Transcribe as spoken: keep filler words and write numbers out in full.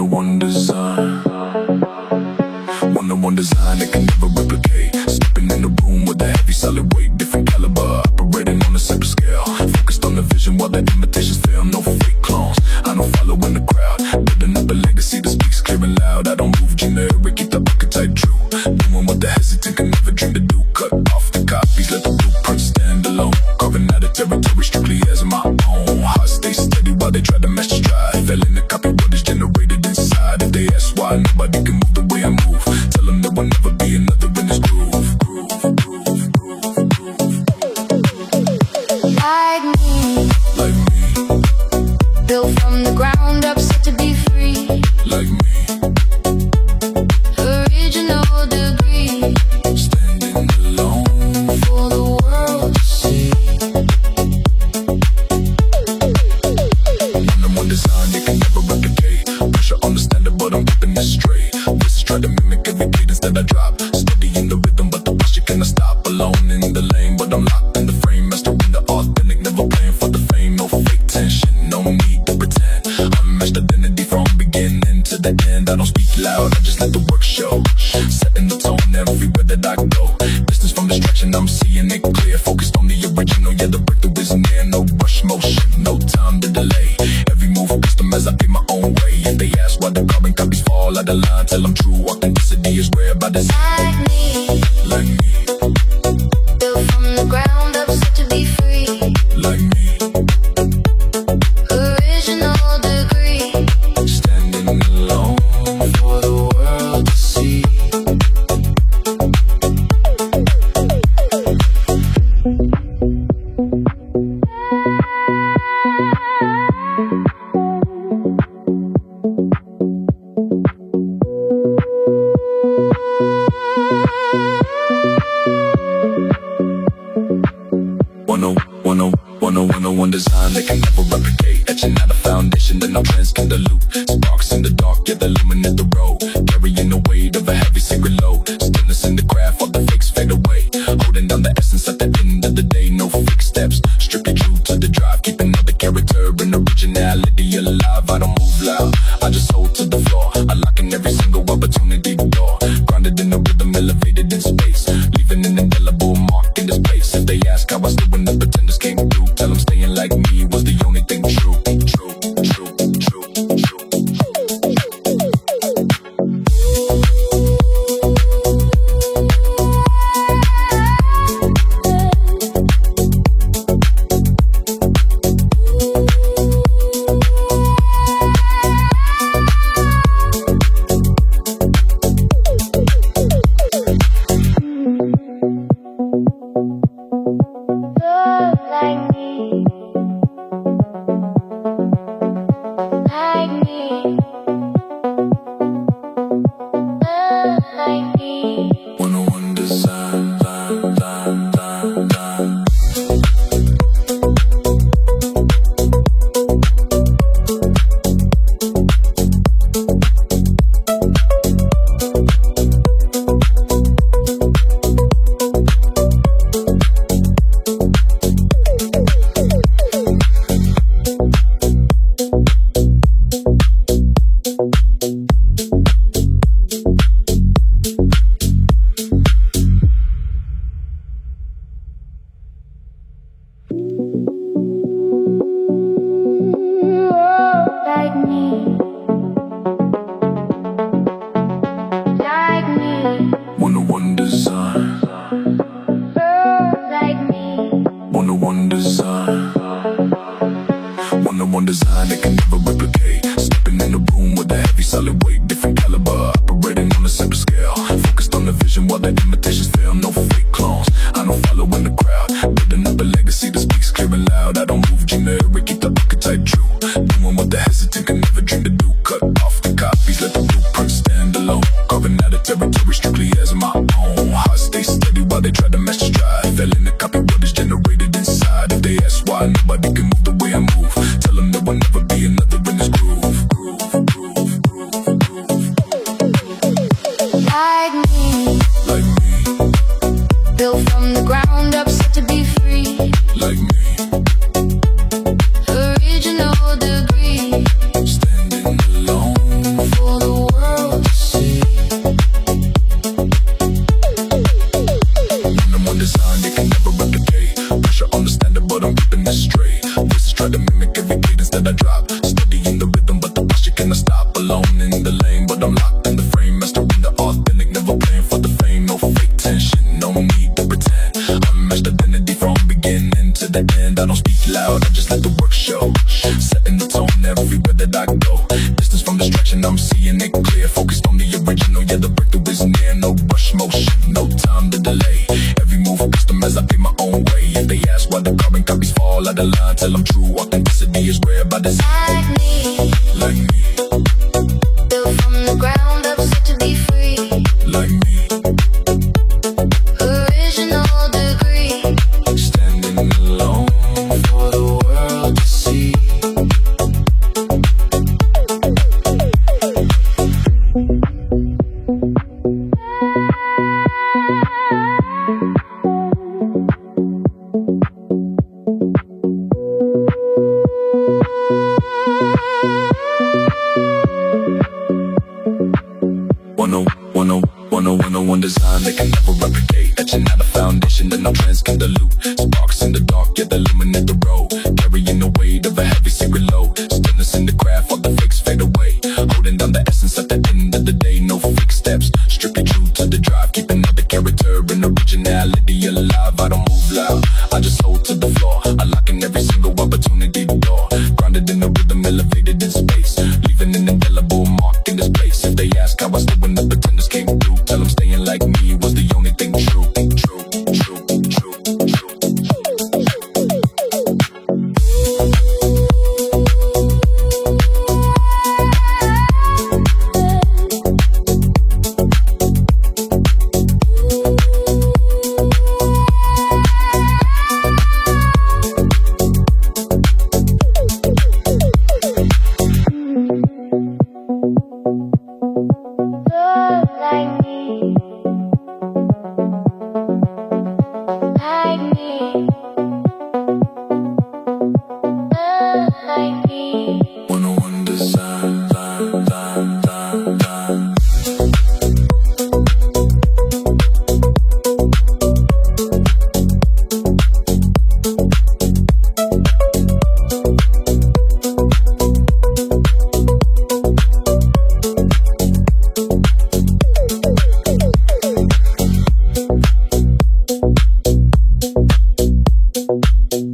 one design. One on one design that can never replicate. Stepping in the room with a heavy solid weight, different caliber, operating on a separate scale. Focused on the vision while the imitations fail. No fake clones, I don't follow in the crowd. Building up a legacy that speaks clear and loud. I don't move generic, keep the archetype true. Doing what the hesitant can never dream to do. Cut off the copies, let the blueprint stand alone. Carving out a territory strictly as my own. Heart stay steady while they try to match the stride. Fell in the copy what is generated inside. If they ask why, nobody can move the way I move. Tell them there will never be another in this groove. Groove, groove, groove, groove. Like me, like me, built from the ground up, set to be free. like me, Original degree, standing alone. for the world to see. One on one design you can never replicate. Pressure on the standard, but I'm keeping it straight. Voices try to mimic every cadence that I drop. Steady in the rhythm, but the rush you cannot stop. Alone in the lane, but I'm locked in the frame. Mastering the authentic, never playing for the fame. No fake tension, no need to pretend. Unmatched identity from beginning to the end. I don't speak loud, I just let the work show. Setting the tone everywhere that I go. Distance from distraction, I'm seeing it clear. Focused on the original, yeah, the breakthrough is near. No rush motion, no time to delay. Every move custom as I pay my own way. If they ask why the carbon copies fall out of line, tell them true authenticity is rare by design. Like me, Like me, built from the ground up, set to be free. like me, Original degree, standing alone for the world to see. One oh one oh one oh one oh one design they can never replicate. Etching out a foundation that no trends can dilute. Sparks in the dark, yeah, they illuminate the road. Carrying the weight of a heavy sacred load. Stillness in the craft, all the fakes fade away. Holding down the essence at the end of the day. No fake steps, strictly true to the drive. Keeping all the character and originality alive. I don't move loud, I just hold to the floor. Unlocking every single opportunity door. Grounded in the rhythm, elevated in space. Leaving an indelible mark in this place. If they ask how I still when the pretenders came through, tell them staying like me was the only thing true. True, true, true, true. look like me, like me, look like me. one oh one design, design, design, design, design. Like me, like me, one oh one design, like me, one oh one design, one oh one design they can never replicate. Stepping in the room with a heavy solid weight, different caliber, operating on a separate scale. Focused on the vision while the imitations fail. No fake clones, I don't follow in the crowd. Building up a legacy that speaks clear and loud. I don't move generic, keep the archetype true. Doing what the hesitant can never dream to do. Cut off the copies, let the blueprint stand alone. Carving out a territory strictly as my own. Heart stay steady while they try to match the stride. Fell in the copy what is generated inside. If they ask why, nobody can move the way I move. Tell them there will never be another in this groove. Groove, groove, groove, groove. like me, Like me, built from the ground up, set to be free. like me, Original degree, standing alone. for alone in the lane, but I'm locked in the frame, mastering the authentic, never playing for the fame. No fake tension, no need to pretend. Unmatched identity from beginning to the end. I don't speak loud, I just let the work show. Setting the tone everywhere that I go. Distance from distraction, I'm seeing it clear. Focused on the original, yeah, the breakthrough is near. No rush motion, no time to delay. Every move custom as I pay my own way. If they ask why the carbon copies fall out of line, tell them true authenticity is rare by design. Like me, Like me, built from the ground up, set to be free. like me, Original degree. standing alone for the world to see. one oh one oh one oh one oh one design they can never replicate. Etching out a foundation that no trends can dilute. Sparks in the dark, yeah, they illuminate the road. Carrying the weight of a heavy secret load. Stillness in the craft, all the fakes fade away. Holding down the essence at the end of the day. No fake steps, strictly true to the drive. Keeping all the character and originality alive. I don't move loud, I just hold to the floor. Unlocking every single opportunity door. Grounded in the rhythm, elevated in space. Leaving an indelible mark in this place. If they ask how I stay when the pretenders came through, tell them staying like me was the only thing true. True, true, true, true. Look like me, like me, look like me. one oh one design, design, design, design. Thank you.